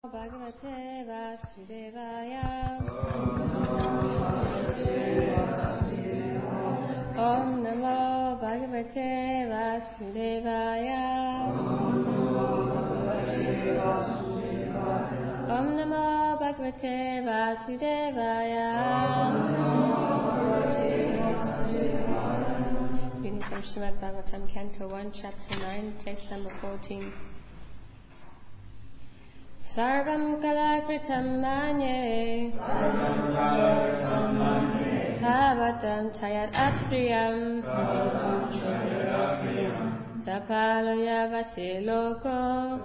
Bhagavate Vasudevaya. Om Namo Bhagavate Vasudevaya. Om Namo Bhagavate Vasudevaya. Reading from Srimad Bhagavatam, Canto 1, Chapter 9, Text number 14. Sarvam kalakritam manye Bhavatam chayat apriyam Sapalaya vasiloko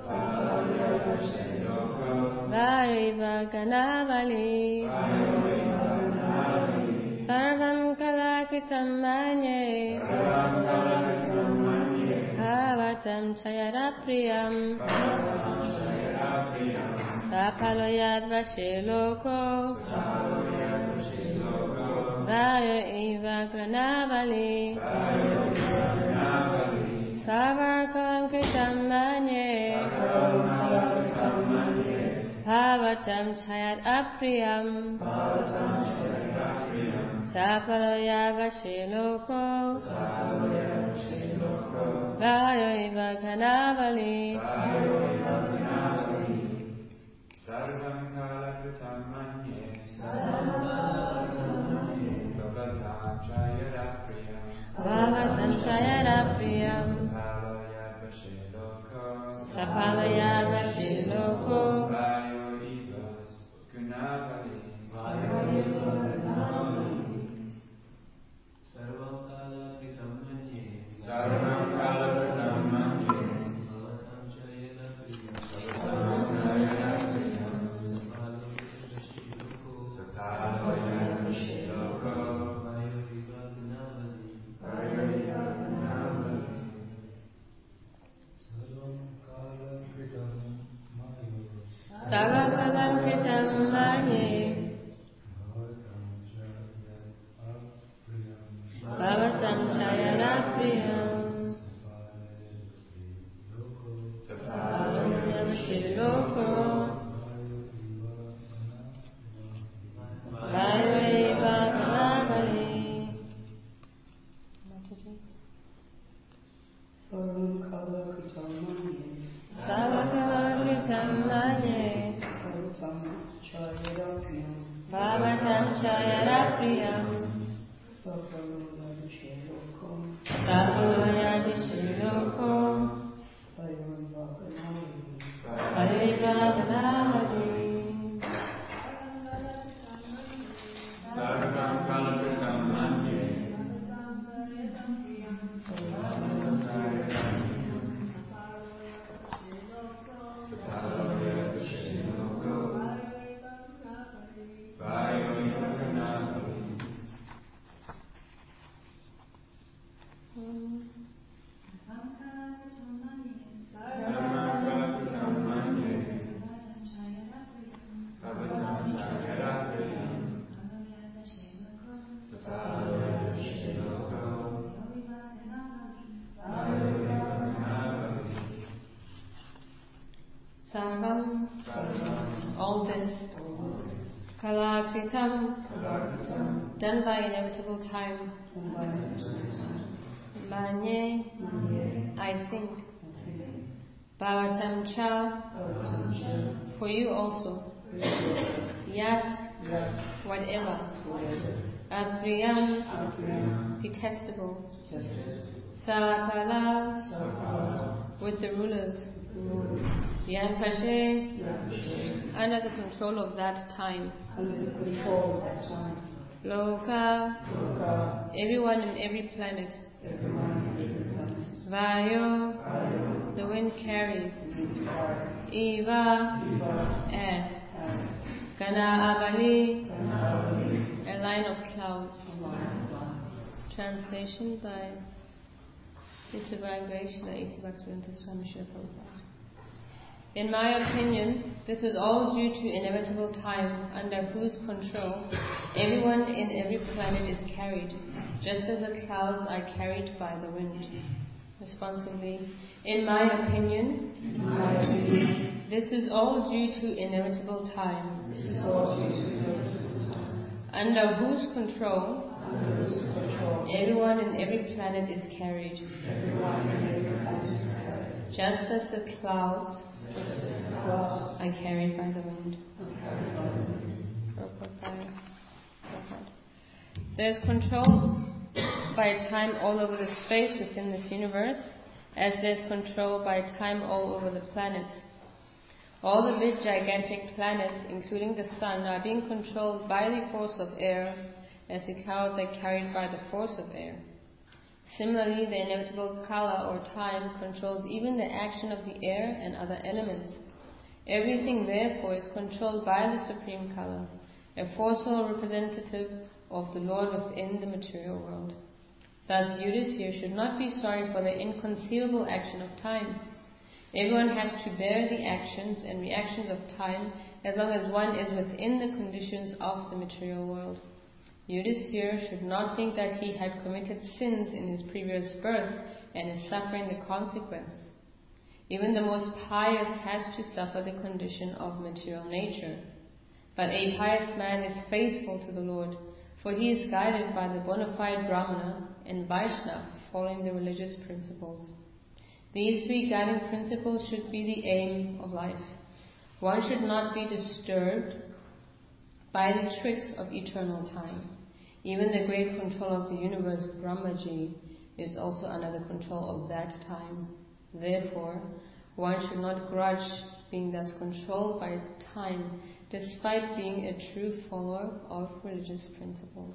Vaiva ganavali Sarvam kalakritam manye Bhavatam chayat apriyam Sapaloyad Vashiloko Vaya Eva Granavali Savarkam Kritam Manye Bhavatam Chayat Apriyam Sapaloyad Vashiloko Vaya Eva Granavali Sarvam kalakritam manye Bhavatam chayarapriyam Sapalaya vashiloko Vayo ivas gunavali Sarvam kalakritam manye Sarvakalam kritam manye Bhavatam chayarapriyam Sapalaya vashiloko Vayo eva ganavali Sarvakalam kritam manye Bhavatam chayarapriyam Sapalaya vashiloko Vayo eva ganavali Sarvam kalakritam manye Sapalaya vashiloko Vayo eva ganavali Sarvam, all this, kalakritam, done by inevitable time, manye, I think, bhavatam cha, for you also, yat, whatever, apriyam, detestable, sapala, with the rulers, Yanpashe, under the control of that time. Loka, everyone in every planet. Vayo, the wind carries. Eva, air. Gana Avali, a line of clouds. Translation by His Divine Grace Srila A.C. Bhaktivedanta Swami Srila Prabhupada. In my opinion, this was all due to inevitable time, under whose control everyone in every planet is carried, just as the clouds are carried by the wind. Responsibly, in my opinion, this is all due to inevitable time, under whose control everyone in every planet is carried, just as the clouds are carried by the wind. There is control by time all over the space within this universe, as there's control by time all over the planets. All the big gigantic planets, including the sun, are being controlled by the force of air, as the clouds are carried by the force of air. Similarly, the inevitable kala or time controls even the action of the air and other elements. Everything therefore is controlled by the supreme kala, a forceful representative of the Lord within the material world. Thus Yudhisthira should not be sorry for the inconceivable action of time. Everyone has to bear the actions and reactions of time as long as one is within the conditions of the material world. Yudhisthira should not think that he had committed sins in his previous birth and is suffering the consequence. Even the most pious has to suffer the condition of material nature. But a pious man is faithful to the Lord, for he is guided by the bona fide Brahmana and Vaishnava, following the religious principles. These three guiding principles should be the aim of life. One should not be disturbed by the tricks of eternal time. Even the great control of the universe, Brahmaji, is also under the control of that time. Therefore, one should not grudge being thus controlled by time, despite being a true follower of religious principles.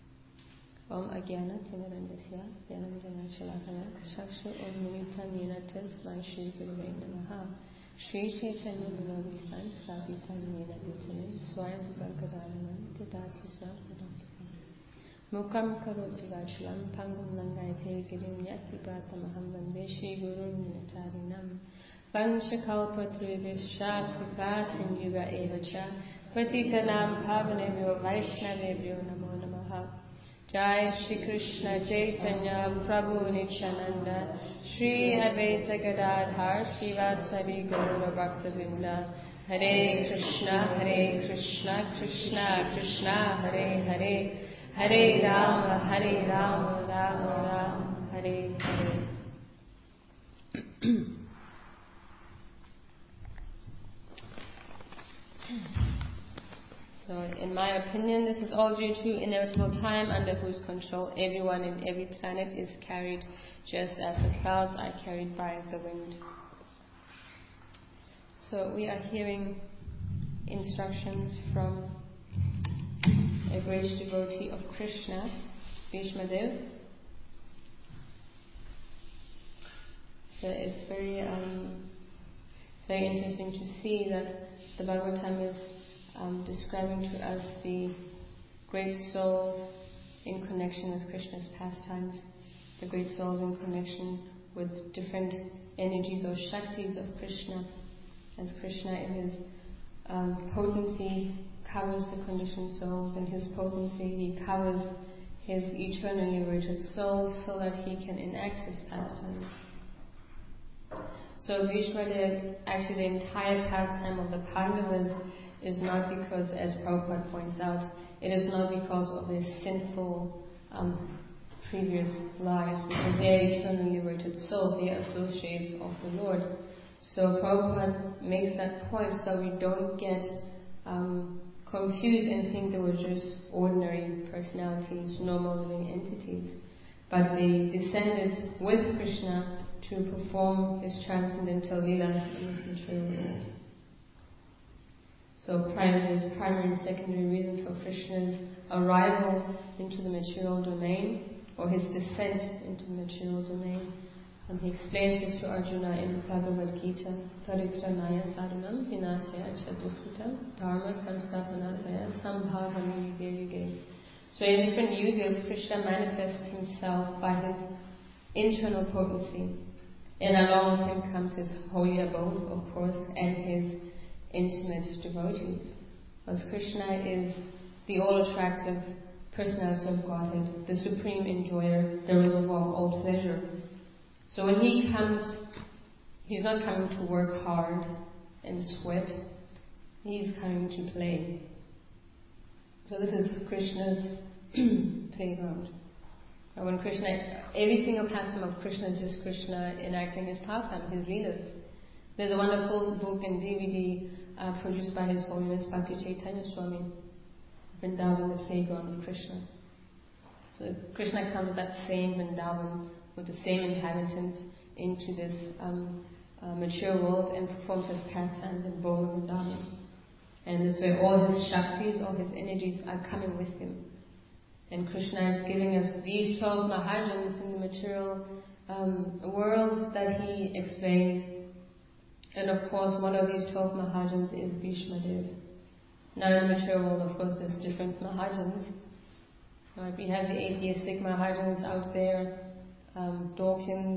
Om Agyana Timirandasya Yanandana Shalakana Shaksha Om Nina Tasmai Shri Gurave Namaha Shri Chaitanya Manavishtan Svabhita Nina Bhutane Swayam Bhagavadanan Titati Sapadakam Mukam Karoti Vachalam Pangam Langayate Girim Yakripatamaham Vande Shri Gurun Minatarinam Vanchakalpatribhischa Kripa Sindhuva Evacha Patitanam Pavanebhyo Vaishnavebhyo Namo Namaha Jai Shri Krishna Chaitanya Prabhu Nityananda Shri Advaita Gadadhar Shivasavi Gaura Bhaktavinda Hare Krishna Krishna Krishna Hare Hare Hare Rama Rama Rama Hare Hare. So, in my opinion, this is all due to inevitable time, under whose control everyone in every planet is carried, just as the clouds are carried by the wind. So we are hearing instructions from a great devotee of Krishna, Bhishmadev. So it's very interesting to see that the Bhagavatam is describing to us the great souls in connection with Krishna's pastimes, the great souls in connection with different energies or shaktis of Krishna, as Krishna in his potency covers the conditioned souls. In his potency he covers his eternally liberated souls so that he can enact his pastimes. So Bhishmadev, actually the entire pastime of the Pandavas is not because, as Prabhupada points out, it is not because of their sinful previous lives, because they are eternally liberated souls, they are associates of the Lord. So Prabhupada makes that point so we don't get confused and think they were just ordinary personalities, normal living entities. But they descended with Krishna to perform his transcendental leelas in this material world. So there's primary and secondary reasons for Krishna's arrival into the material domain, or his descent into the material domain. He explains this to Arjuna in Bhagavad Gita. Paritranaya sadhanam vinasya chaduskutam dharma samsthapanataya sambhavani yuge yuge. So in different yugas, Krishna manifests himself by his internal potency. And along with him comes his holy abode, of course, and his intimate devotees. Because Krishna is the all-attractive personality of Godhead, the supreme enjoyer, the reservoir of all pleasure. So when he comes, he's not coming to work hard and sweat. He's coming to play. So this is Krishna's playground. And when Krishna, every single pastime of Krishna is just Krishna enacting his pastime, his leelas. There's a wonderful book and DVD produced by His Holiness Bhakti Chaitanya Swami, Vrindavan, the playground of Krishna. So Krishna comes with that same Vrindavan, with the same inhabitants, into this mature world and performs his pastimes in Brahma Vrindavan. And this way all his Shaktis, all his energies are coming with him. And Krishna is giving us these 12 Mahajans in the material world that he explains. And of course, one of these 12 Mahajans is Bhishma Dev. Now in the material world, of course, there's different Mahajans. Right? We have the atheistic Mahajans out there, Dawkins,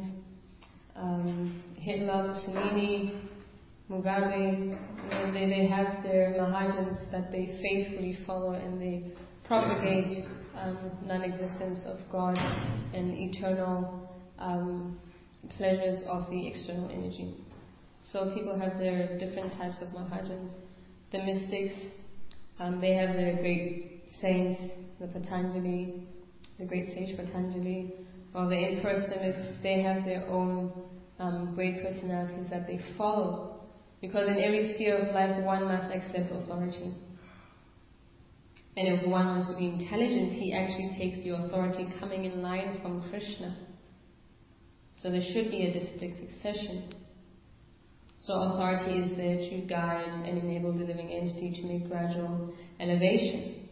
Hitler, Mussolini, Mugabe. They have their Mahajans that they faithfully follow, and they propagate non-existence of God and eternal pleasures of the external energy. So people have their different types of Mahajans. The mystics, they have their great saints, the Patanjali, the great sage Patanjali, while the impersonalists, they have their own great personalities that they follow. Because in every sphere of life, one must accept authority. And if one wants to be intelligent, he actually takes the authority coming in line from Krishna. So there should be a distinct succession. So authority is there to guide and enable the living entity to make gradual elevation.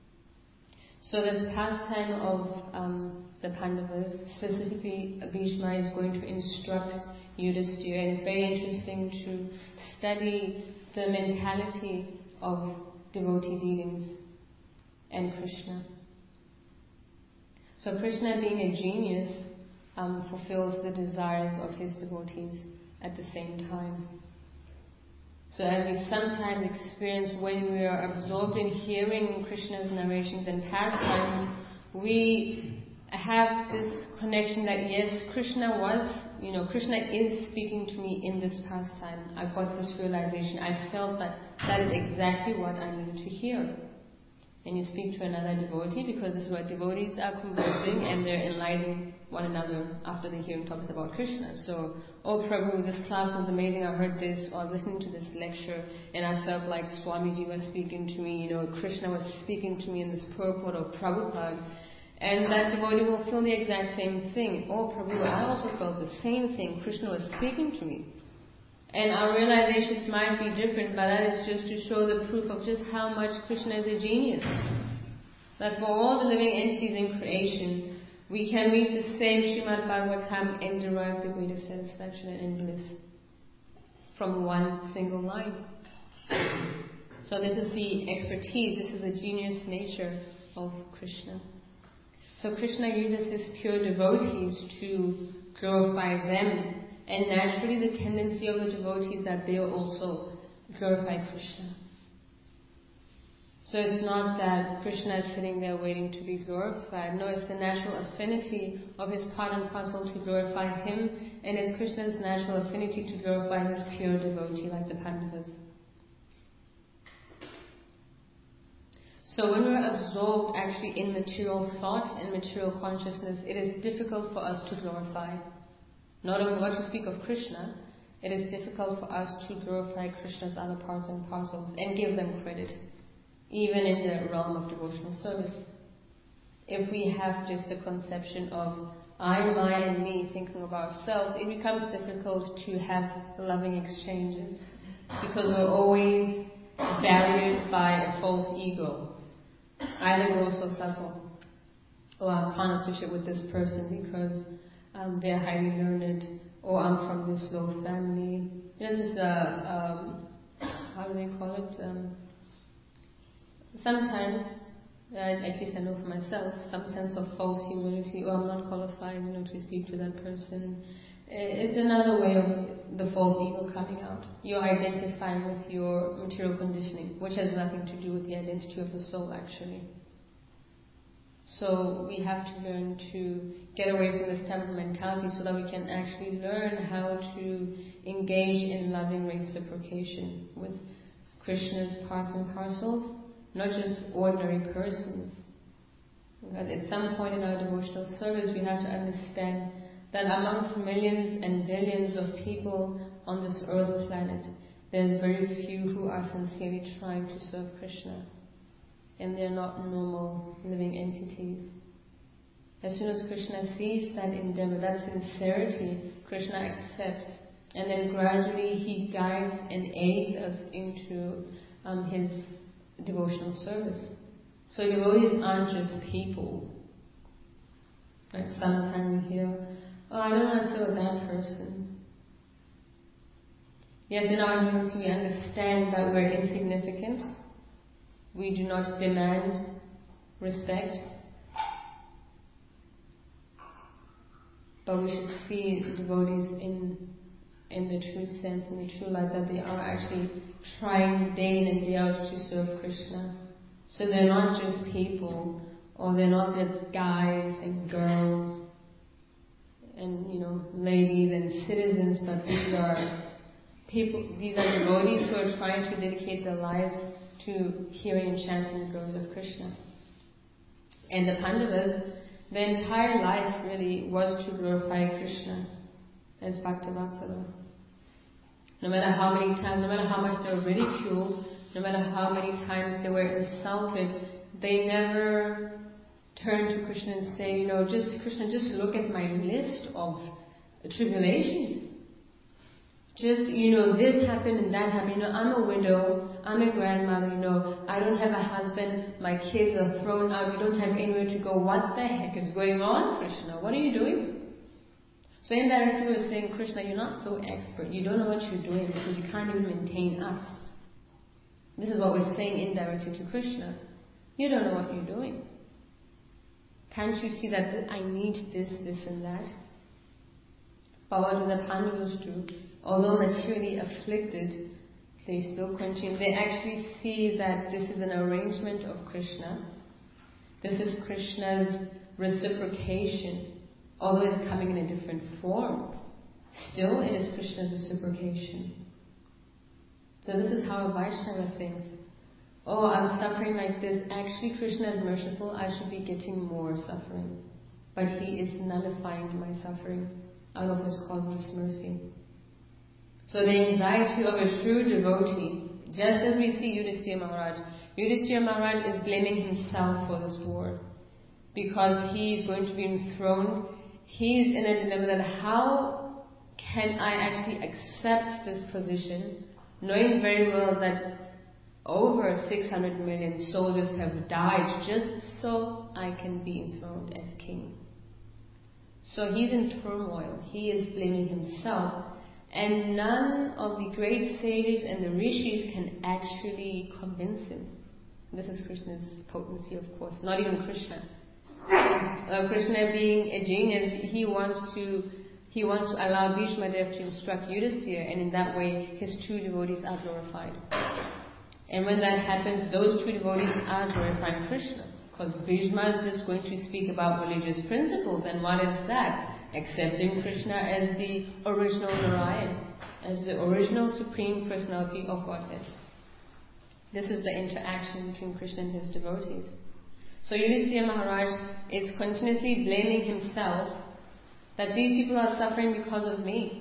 So this pastime of the Pandavas, specifically Bhishma, is going to instruct Yudhisthira, and it's very interesting to study the mentality of devotee dealings and Krishna. So Krishna, being a genius, fulfills the desires of his devotees at the same time. So as we sometimes experience when we are absorbed in hearing Krishna's narrations and pastimes, we have this connection that yes, Krishna is speaking to me in this pastime. I got this realization. I felt that that is exactly what I needed to hear. And you speak to another devotee, because this is what devotees are conversing, and they're enlightening one another after they're hearing topics about Krishna. So, oh Prabhu, this class was amazing, I heard this, or listening to this lecture, and I felt like Swamiji was speaking to me, Krishna was speaking to me in this purport of Prabhupada. And that devotee will feel the exact same thing. Oh Prabhu, I also felt the same thing, Krishna was speaking to me. And our realizations might be different, but that is just to show the proof of just how much Krishna is a genius. That for all the living entities in creation, we can read the same Srimad Bhagavatam and derive the greatest satisfaction and bliss from one single line. So this is the expertise, this is the genius nature of Krishna. So Krishna uses his pure devotees to glorify them. And naturally the tendency of the devotees that they also glorify Krishna. So it's not that Krishna is sitting there waiting to be glorified. No, it's the natural affinity of his part and parcel to glorify him, and it's Krishna's natural affinity to glorify his pure devotee like the Pandavas. So when we're absorbed actually in material thought and material consciousness, it is difficult for us to glorify. Not only what to speak of Krishna, it is difficult for us to glorify Krishna's other parts and parcels and give them credit, even in the realm of devotional service. If we have just a conception of I, my, and me, thinking of ourselves, it becomes difficult to have loving exchanges, because we're always barriered by a false ego, either gross or subtle. Oh, I can't associate with this person because they're highly learned, or I'm from this low family. This how do they call it? Sometimes, at least I know for myself, some sense of false humility, or I'm not qualified, to speak to that person. It's another way of the false ego coming out. You're identifying with your material conditioning, which has nothing to do with the identity of the soul, actually. So we have to learn to get away from this type of mentality so that we can actually learn how to engage in loving reciprocation with Krishna's parts and parcels, not just ordinary persons. Because at some point in our devotional service we have to understand that amongst millions and billions of people on this earth planet, there's very few who are sincerely trying to serve Krishna. And they're not normal living entities. As soon as Krishna sees that endeavor, that sincerity, Krishna accepts, and then gradually he guides and aids us into his devotional service. So devotees aren't just people. Like sometimes we hear, oh, I don't want to serve that person. Yes, in our unity we understand that we're insignificant. We do not demand respect, but we should see devotees in the true sense, in the true light, that they are actually trying day in and day out to serve Krishna. So they're not just people, or they're not just guys and girls and ladies and citizens, but these are people, these are devotees who are trying to dedicate their lives to hearing and chanting the glories of Krishna. And the Pandavas, their entire life really was to glorify Krishna as Bhaktavatsala. No matter how many times, no matter how much they were ridiculed, no matter how many times they were insulted, they never turned to Krishna and say, just Krishna, just look at my list of tribulations. Just, this happened and that happened. I'm a widow, I'm a grandmother, I don't have a husband, my kids are thrown out, we don't have anywhere to go. What the heck is going on, Krishna? What are you doing? So indirectly we were saying, Krishna, you're not so expert. You don't know what you're doing because you can't even maintain us. This is what we're saying indirectly to Krishna. You don't know what you're doing. Can't you see that I need this, this and that? But what do the Pandavas do? Although materially afflicted, they still continue. They actually see that this is an arrangement of Krishna. This is Krishna's reciprocation. Although it's coming in a different form, still it is Krishna's reciprocation. So this is how a Vaishnava thinks. Oh, I'm suffering like this. Actually, Krishna is merciful. I should be getting more suffering. But he is nullifying my suffering out of his causeless mercy. So the anxiety of a true devotee, just as we see Yudhisthira Maharaj. Yudhisthira Maharaj is blaming himself for this war because he is going to be enthroned. He is in a dilemma that how can I actually accept this position, knowing very well that over 600 million soldiers have died just so I can be enthroned as king. So he's in turmoil. He is blaming himself. And none of the great sages and the rishis can actually convince him. This is Krishna's potency, of course. Not even Krishna. Krishna being a genius, he wants to allow Bhishma Dev to instruct Yudhisthira, and in that way his two devotees are glorified. And when that happens, those two devotees are glorifying Krishna. Because Bhishma is just going to speak about religious principles, and what is that? Accepting Krishna as the original Narayan, as the original Supreme Personality of Godhead. This is the interaction between Krishna and his devotees. So Yudhisthira Maharaj is continuously blaming himself that these people are suffering because of me.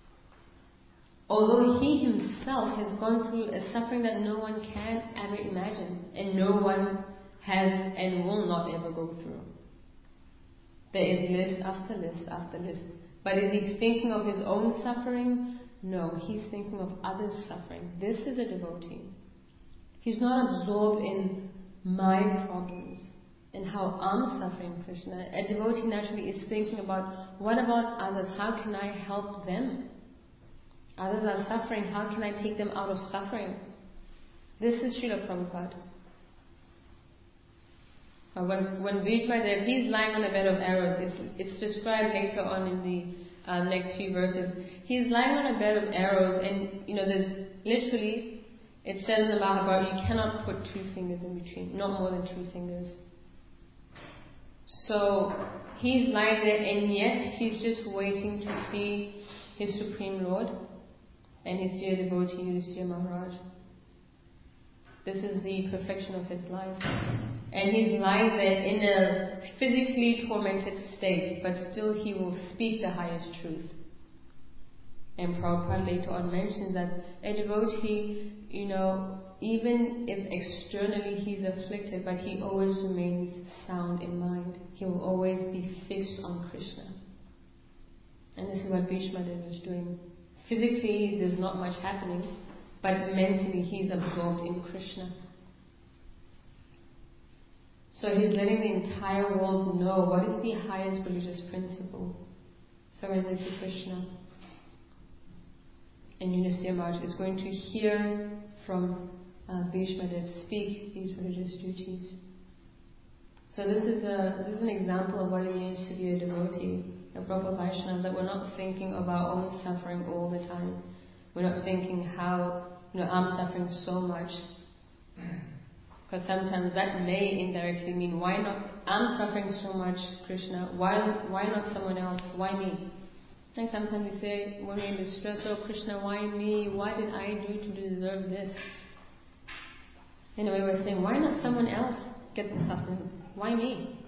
Although he himself has gone through a suffering that no one can ever imagine, and no one has and will not ever go through. There is list after list after list. But is he thinking of his own suffering? No, he's thinking of others' suffering. This is a devotee. He's not absorbed in my problems and how I'm suffering, Krishna. A devotee naturally is thinking about, what about others? How can I help them? Others are suffering. How can I take them out of suffering? This is Srila Prabhupada. When Bhishma Dev, he's lying on a bed of arrows. It's described later on in the next few verses. He's lying on a bed of arrows, and there's literally, it says in the Mahabharata, you cannot put two fingers in between, not more than two fingers. So he's lying there, and yet he's just waiting to see his Supreme Lord and his dear devotee Yudhishthira Maharaj. This is the perfection of his life. And he's lying there in a physically tormented state, but still he will speak the highest truth. And Prabhupada later on mentions that a devotee, even if externally he's afflicted, but he always remains sound in mind. He will always be fixed on Krishna. And this is what Bhishma Dev is doing. Physically, there's not much happening, but mentally he's absorbed in Krishna. So he's letting the entire world know what is the highest religious principle. Surrender to Krishna. And Yudhishthira Maharaj is going to hear from Bhishma Dev speak these religious duties. So this is an example of what it means to be a devotee, a proper Vaishnava, that we're not thinking of our own suffering all the time. We're not thinking how, I'm suffering so much. Because sometimes that may indirectly mean, why not, I'm suffering so much, Krishna, why not someone else, why me? And sometimes we say, when we're in distress, oh Krishna, why me? What did I do to deserve this? In a way we're saying, why not someone else get the suffering? Why me?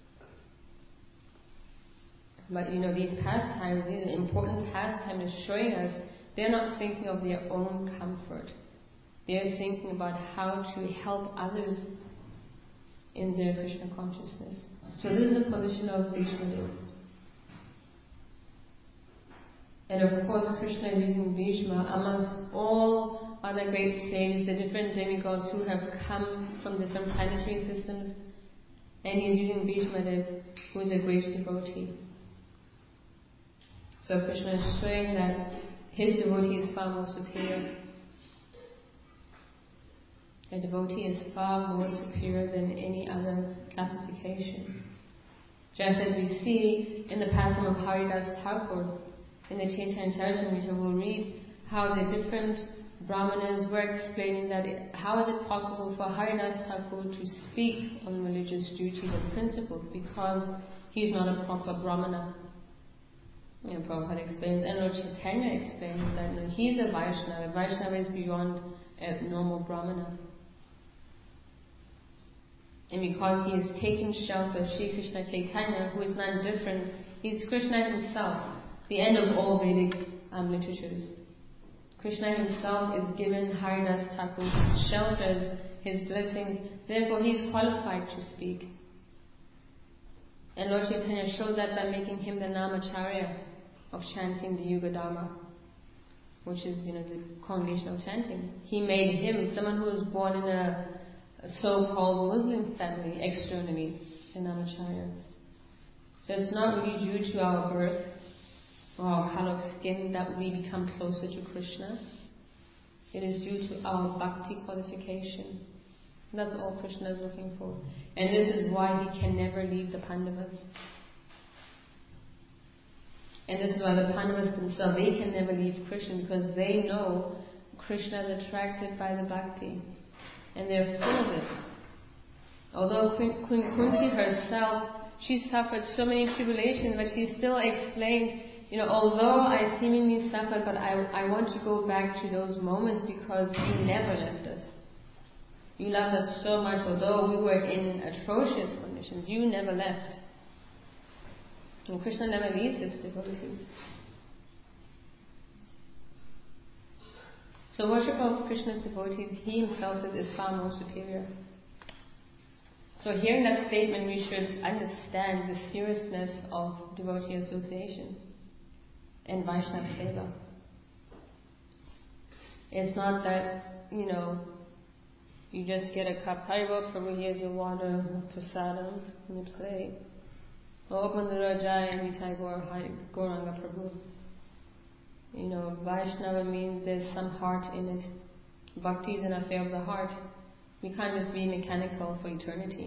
But these pastimes, these important pastimes are showing us they're not thinking of their own comfort. They're thinking about how to help others in their Krishna consciousness. So this is the position of Bhishma Dev. And of course, Krishna is using Bhishma amongst all other great saints, the different demigods who have come from different planetary systems. And he's using Bhishma Dev, who is a great devotee. So Krishna is showing that his devotee is far more superior. A devotee is far more superior than any other classification. Just as we see in the pastime of Haridas Thakur, in the Chaitanya Charitamrita, we'll read how the different Brahmanas were explaining that how is it possible for Haridas Thakur to speak on religious duties and principles, because he is not a proper Brahmana. And Prabhupada explains, and Lord Chaitanya explains that he is a Vaishnava. Vaishnava is beyond a normal Brahmana. And because he is taking shelter of Sri Krishna Chaitanya, who is none different, he is Krishna himself, the end of all Vedic literatures. Krishna himself is given Haridas Thakur his shelters, his blessings, therefore he is qualified to speak. And Lord Chaitanya showed that by making him the Namacharya of chanting the Yuga Dharma, which is the congregation of chanting. He made him someone who was born in a so-called Muslim family externally, the Namacharya. So it's not really due to our birth or our color of skin that we become closer to Krishna. It is due to our bhakti qualification. That's all Krishna is looking for. And this is why he can never leave the Pandavas. And this is why the Pandavas themselves, they can never leave Krishna, because they know Krishna is attracted by the bhakti. And they're full of it. Although Queen Kunti herself, she suffered so many tribulations, but she still explained, although I seemingly suffered, but I want to go back to those moments because you never left us. You loved us so much, although we were in atrocious conditions, you never left. And Krishna never leaves his devotees. So worship of Krishna's devotees, he himself is far more superior. So hearing that statement, we should understand the seriousness of devotee association and Vaishnava Seva. It's not that, you just get a cup, Haribol Prabhu, here's your water, prasadam, and you play. Or open the Rajai and you type Gauranga Prabhu. Vaishnava means there's some heart in it. Bhakti is an affair of the heart. We can't just be mechanical for eternity.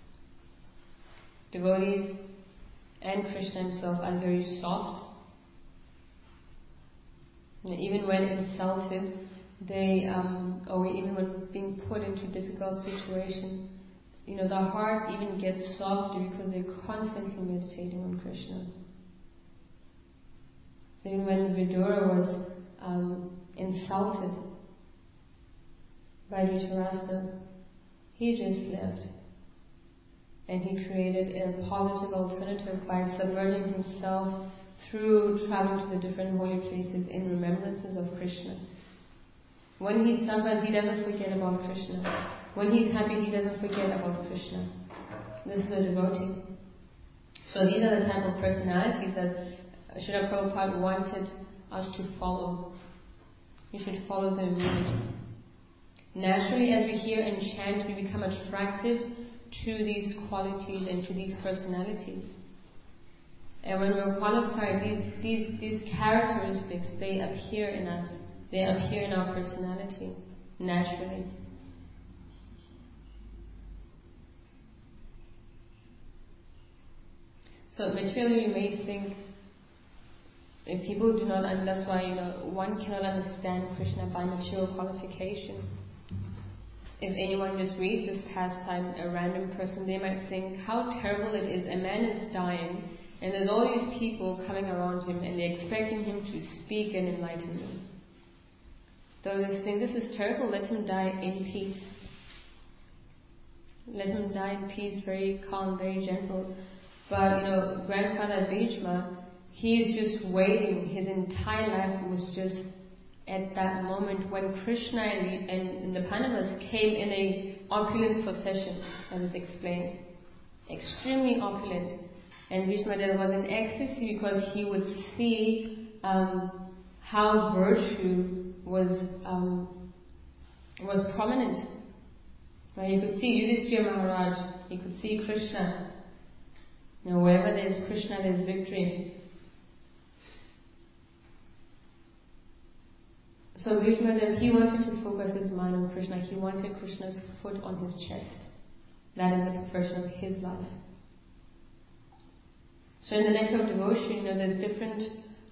Devotees and Krishna himself are very soft. Even when insulted, or even when being put into difficult situations, the heart even gets softer because they're constantly meditating on Krishna. So even when Vidura was insulted by Dhritarashtra, he just left. And he created a positive alternative by submerging himself through traveling to the different holy places in remembrances of Krishna. When he suffers, he doesn't forget about Krishna. When he's happy, he doesn't forget about Krishna. This is a devotee. So these are the type of personalities that Srila Prabhupada wanted us to follow. We should follow them immediately. Naturally, as we hear and chant, we become attracted to these qualities and to these personalities. And when we're qualified, these characteristics, they appear in us. They appear in our personality, naturally. So materially you may think, if people do not, and that's why one cannot understand Krishna by material qualification. If anyone just reads this pastime, a random person, they might think how terrible it is. A man is dying, and there's all these people coming around him, and they're expecting him to speak and enlighten them. They'll just think, this is terrible, let him die in peace. Let him die in peace, very calm, very gentle. But, Grandfather Bhishma, he's just waiting. His entire life was just at that moment when Krishna and the Pandavas came in a opulent procession, as it's explained. Extremely opulent. And Bhishma was in ecstasy because he would see how virtue was prominent. He could see Yudhishthira Maharaj, he could see Krishna. Wherever there's Krishna, there's victory. So Bhishma, he wanted to focus his mind on Krishna. He wanted Krishna's foot on his chest. That is the profession of his life. So in the nectar of devotion, there's different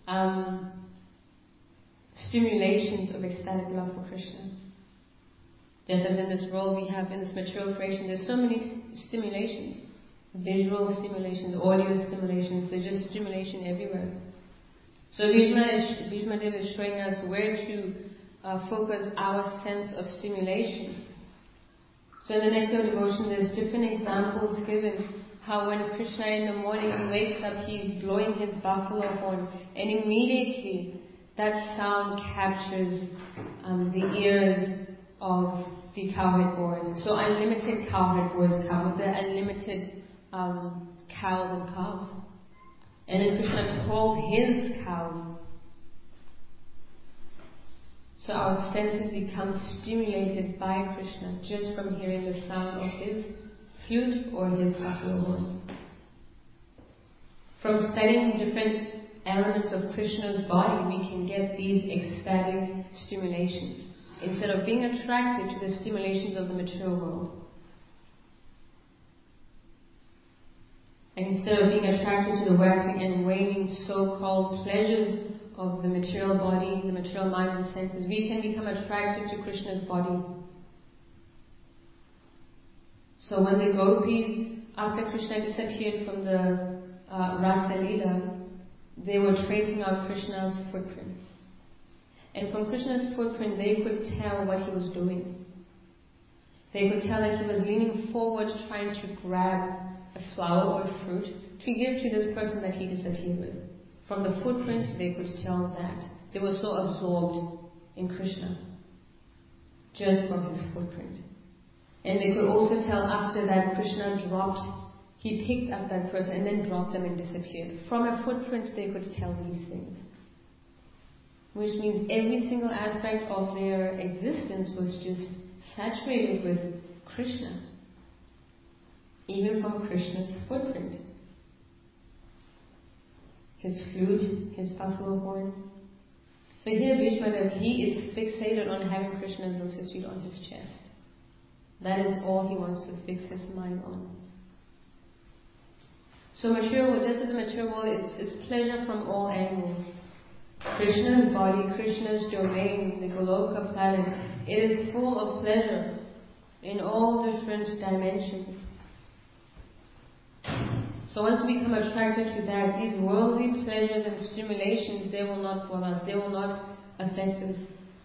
stimulations of ecstatic love for Krishna. Just as in this world we have, in this material creation, there's so many stimulations. Visual stimulations, audio stimulations, there's just stimulation everywhere. So Bhishma Dev is showing us where to focus our sense of stimulation. So in the nectar of devotion, there's different examples given. How when Krishna in the morning he wakes up, he's blowing his buffalo horn, and immediately that sound captures the ears of the cowherd boys. So unlimited cowherd boys come with the unlimited cows and calves. And then Krishna called his cows. So our senses become stimulated by Krishna just from hearing the sound of his flute or his buffalo horn. From studying different elements of Krishna's body, we can get these ecstatic stimulations instead of being attracted to the stimulations of the material world. And instead of being attracted to the waxing and waning so-called pleasures of the material body, the material mind and senses, we can become attracted to Krishna's body. So when the gopis, after Krishna disappeared from the Rasa Leela, they were tracing out Krishna's footprints. And from Krishna's footprint, they could tell what he was doing. They could tell that he was leaning forward, trying to grab a flower or a fruit to give to this person that he disappeared with. From the footprint, they could tell that. They were so absorbed in Krishna, just from his footprint. And they could also tell after that Krishna dropped, he picked up that person and then dropped them and disappeared. From a footprint, they could tell these things. Which means every single aspect of their existence was just saturated with Krishna. Even from Krishna's footprint. His flute, his buffalo horn. So here Bhishma, that he is fixated on having Krishna's lotus feet on his chest. That is all he wants to fix his mind on. So material world, just as the material world, it's pleasure from all angles. Krishna's body, Krishna's domain, the Goloka planet, it is full of pleasure in all different dimensions. So once we become attracted to that, these worldly pleasures and stimulations, they will not bother us, they will not affect us.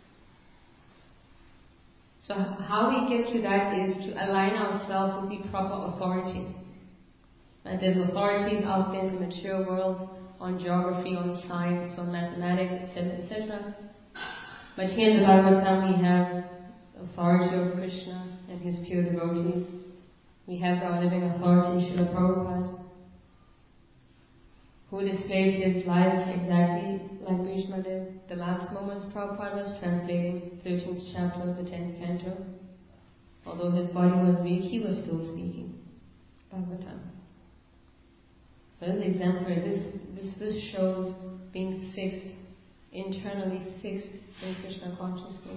So how we get to that is to align ourselves with the proper authority. And there's authorities out there in the material world on geography, on science, on mathematics, etc., etc. But here in the Bhagavatam we have authority of Krishna and his pure devotees. We have our living authority, Srila Prabhupada, who displays his life exactly like Bhishma did. The last moments Prabhupada was translating 13th chapter of the 10th canto. Although his body was weak, he was still speaking Bhagavatam. This is exemplary. This shows being fixed, internally fixed in Krishna consciousness.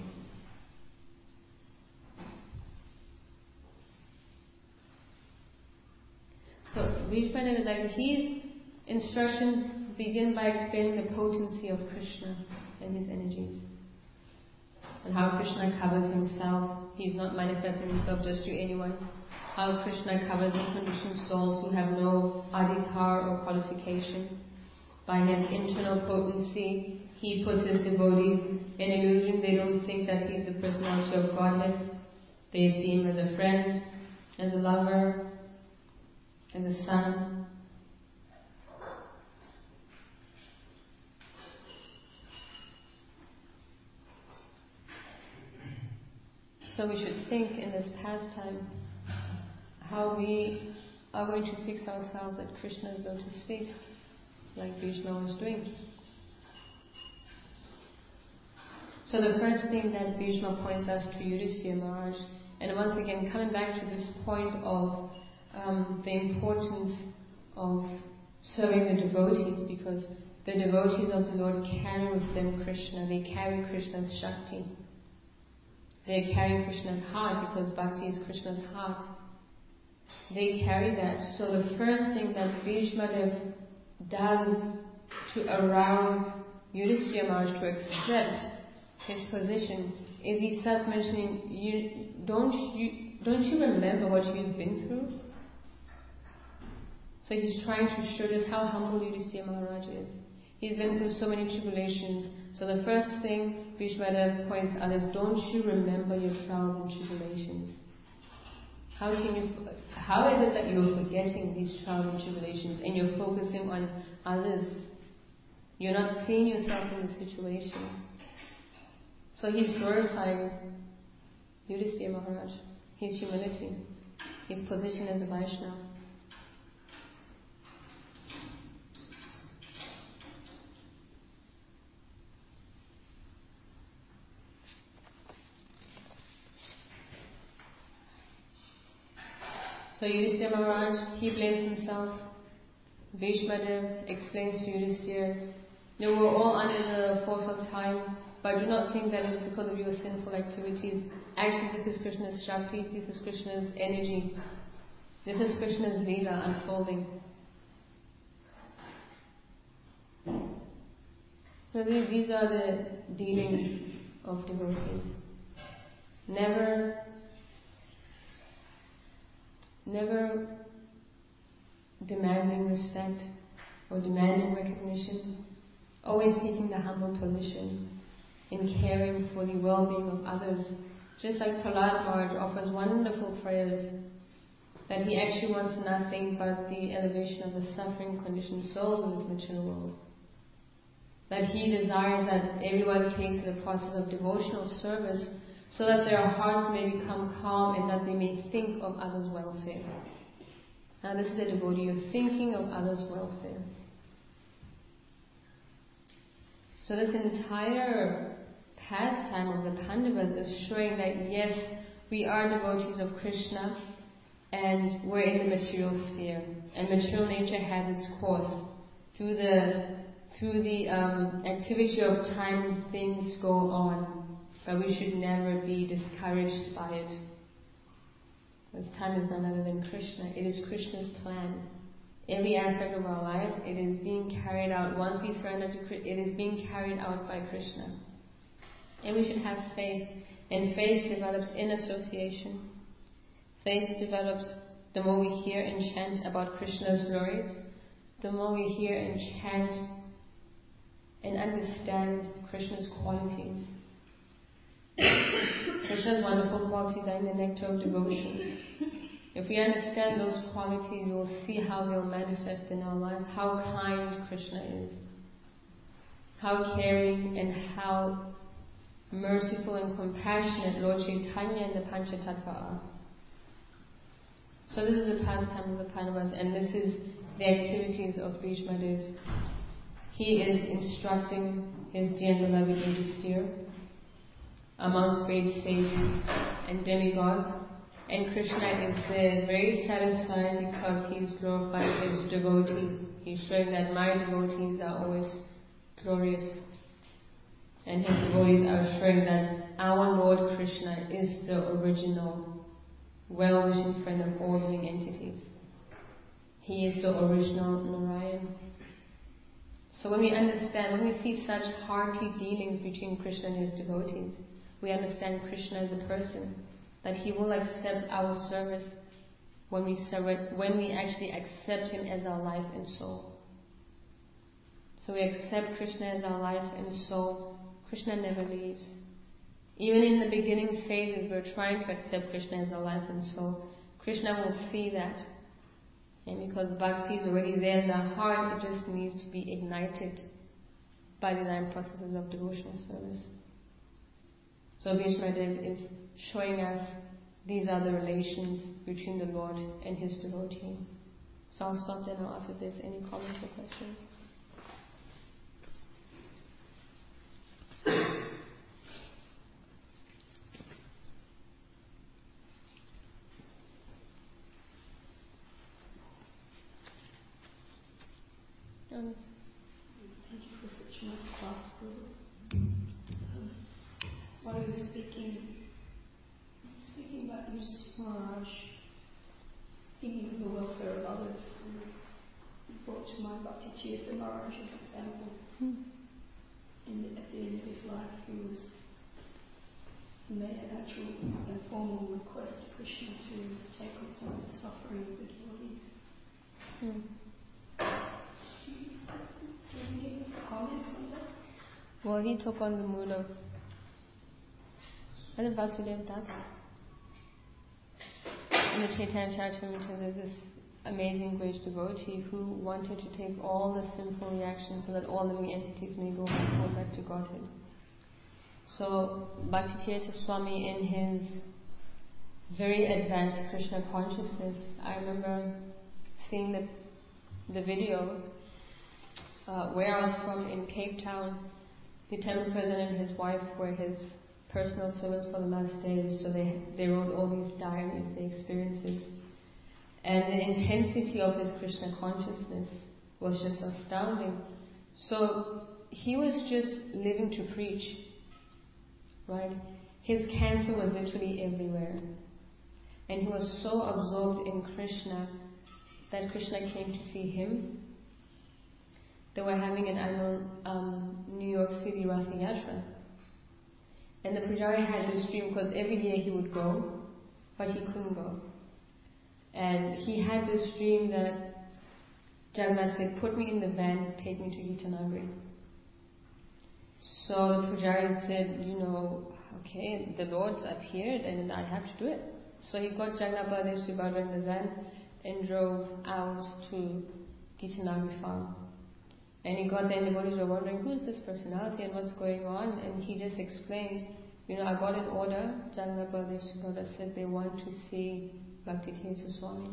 So Bhishma is like, his instructions begin by explaining the potency of Krishna and his energies. And how Krishna covers himself. He's not manifesting himself just to anyone. How Krishna covers unconditioned souls who have no adhikar or qualification. By his internal potency, he puts his devotees in illusion. They don't think that he's the personality of Godhead. They see him as a friend, as a lover, as a son. So we should think in this pastime how we are going to fix ourselves at Krishna's lotus feet, like Bhishma was doing. So the first thing that Bhishma points us to Yudhisthira Maharaj, and once again coming back to this point of the importance of serving the devotees, because the devotees of the Lord carry with them Krishna, they carry Krishna's Shakti. They carry Krishna's heart, because Bhakti is Krishna's heart. They carry that. So the first thing that Bhishma does to arouse Yudhisthira Maharaj to accept his position is he starts mentioning, don't you remember what you've been through? So he's trying to show us how humble Yudhisthira Maharaj is. He's been through so many tribulations. So the first thing Bhishma points out is, don't you remember your trials and tribulations? How is it that you're forgetting these trials and tribulations and you're focusing on others? You're not seeing yourself in the situation. So he's glorifying Yudhisthira Maharaj, his humility, his position as a Vaishnava. So Yudhisthira Maharaj, he blames himself. Bhishma explains to Yudhisthira, we're all under the force of time, but do not think that it's because of your sinful activities. Actually, this is Krishna's Shakti, this is Krishna's energy, this is Krishna's Leela unfolding. So these are the dealings of devotees. Never demanding respect or demanding recognition, always taking the humble position in caring for the well-being of others. Just like Prahlad Maharaj offers wonderful prayers that he actually wants nothing but the elevation of the suffering conditioned souls in this material world. That he desires that everyone takes the process of devotional service so that their hearts may become calm and that they may think of others' welfare. Now this is a devotee, you're thinking of others' welfare. So this entire pastime of the Pandavas is showing that yes, we are devotees of Krishna and we're in the material sphere. And material nature has its course. Through the activity of time, things go on. But we should never be discouraged by it. Because time is none other than Krishna. It is Krishna's plan. Every aspect of our life, it is being carried out. Once we surrender to Krishna, it is being carried out by Krishna. And we should have faith. And faith develops in association. Faith develops the more we hear and chant about Krishna's glories, the more we hear and chant and understand Krishna's qualities. Krishna's wonderful qualities are in the nectar of devotion. If we understand those qualities, we will see how they'll manifest in our lives, how kind Krishna is, how caring and how merciful and compassionate Lord Chaitanya and the Panchatattva are. So this is the pastime of the Pandavas, and this is the activities of Bhishmadev. He is instructing his dear and beloved Yudhisthira amongst great sages and demigods, and Krishna is there very satisfied because he is glorifying his devotee. He's showing that my devotees are always glorious, and his devotees are showing that our Lord Krishna is the original well-wishing friend of all living entities. He is the original Narayan. So when we understand, when we see such hearty dealings between Krishna and his devotees, we understand Krishna as a person, that he will accept our service when we actually accept him as our life and soul. So we accept Krishna as our life and soul. Krishna never leaves. Even in the beginning phases, we're trying to accept Krishna as our life and soul. Krishna will see that. And because bhakti is already there in the heart, it just needs to be ignited by the 9 processes of devotional service. So Bhishmadev is showing us these are the relations between the Lord and his devotee. So I'll stop there now, ask if there's any comments or questions. Thank you for such a nice class, Guru. While you were speaking about Yudhishthira Maharaj, thinking of the welfare of others, and brought to mind Bhakti Tirtha Maharaj's example. And at the end of his life, he made an actual and formal request to Krishna to take on some of the suffering of the devotees. Do you have any comments on that? Well, he took on the mood of Vasudev Dutt. In the Chaitanya Charitamrita, there's this amazing great devotee who wanted to take all the sinful reactions so that all living entities may go back to Godhead. So Bhaktitirtha Swami, in his very advanced Krishna consciousness, I remember seeing the video where I was from in Cape Town. The temple president and his wife were his personal servants for the last days, so they wrote all these diaries, their experiences. And the intensity of his Krishna consciousness was just astounding. So he was just living to preach, right? His cancer was literally everywhere. And he was so absorbed in Krishna that Krishna came to see him. They were having an annual New York City Ratha Yatra. And the Pujari had this dream, because every year he would go, but he couldn't go. And he had this dream that Jagannath said, put me in the van, take me to Gitanagari. So the Pujari said, okay, the Lord appeared and I have to do it. So he got Jagannath Baladev Subhadra in the van and drove out to Gitanagari farm. And he got there and the devotees were wondering, who's this personality and what's going on? And he just explained, I got an order. Jagannath Baladev Subhadra said they want to see Bhaktitirtha Swami.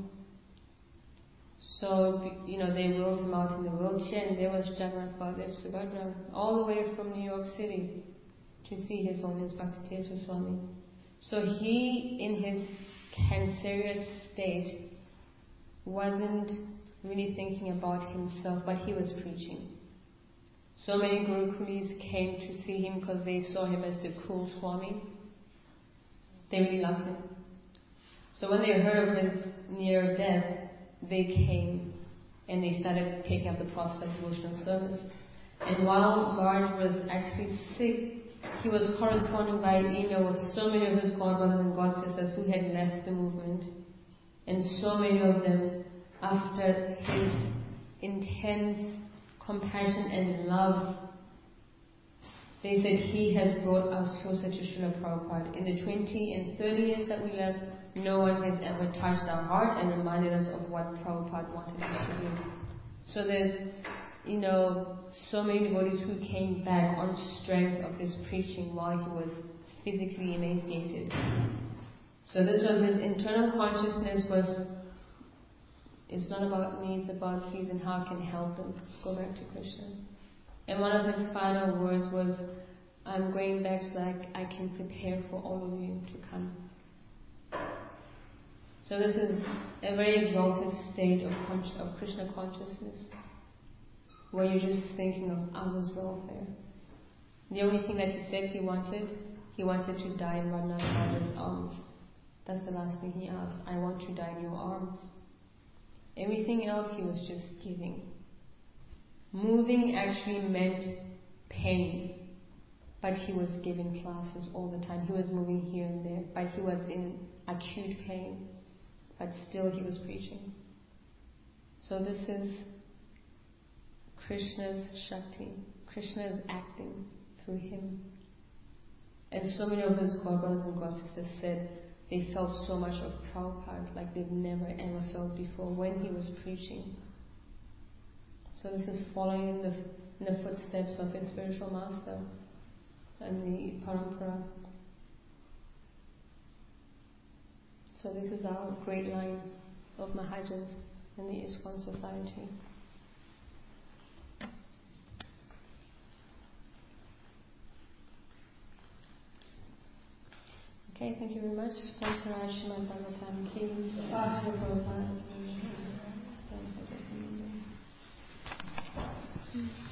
So, they wheeled him out in the wheelchair, and there was Jagannath Baladev Subhadra, all the way from New York City to see His Holiness Bhaktitirtha Swami. So he, in his cancerous state, wasn't really thinking about himself, but he was preaching. So many Guru Kulis came to see him because they saw him as the cool Swami. They really loved him. So when they heard of his near death, they came and they started taking up the process of devotional service. And while Maharaj was actually sick, he was corresponding by email with so many of his godbrothers and god sisters who had left the movement. And so many of them, after his intense compassion and love, they said he has brought us closer to Srila Prabhupada. In the 20 and 30 years that we left, no one has ever touched our heart and reminded us of what Prabhupada wanted us to do. So there's, so many devotees who came back on strength of his preaching while he was physically emaciated. So this was his internal consciousness it's not about me, it's about please and how I can help them go back to Krishna. And one of his final words was, I'm going back so that I can prepare for all of you to come. So this is a very exalted state of Krishna consciousness, where you're just thinking of others' welfare. The only thing that he said he wanted to die in Radharani's arms. That's the last thing he asked. I want to die in your arms. Everything else he was just giving. Moving actually meant pain, but he was giving classes all the time. He was moving here and there, but he was in acute pain, but still he was preaching. So this is Krishna's Shakti. Krishna is acting through him. And so many of his God brothers and God sisters said they felt so much of Prabhupada like they've never ever felt before when he was preaching. So this is following in the footsteps of his spiritual master and the parampara. So this is our great line of Mahajans in the ISKCON society. Okay, thank you very much. Shantaraj Srimad Bhagavatam Ki. Prabhupada.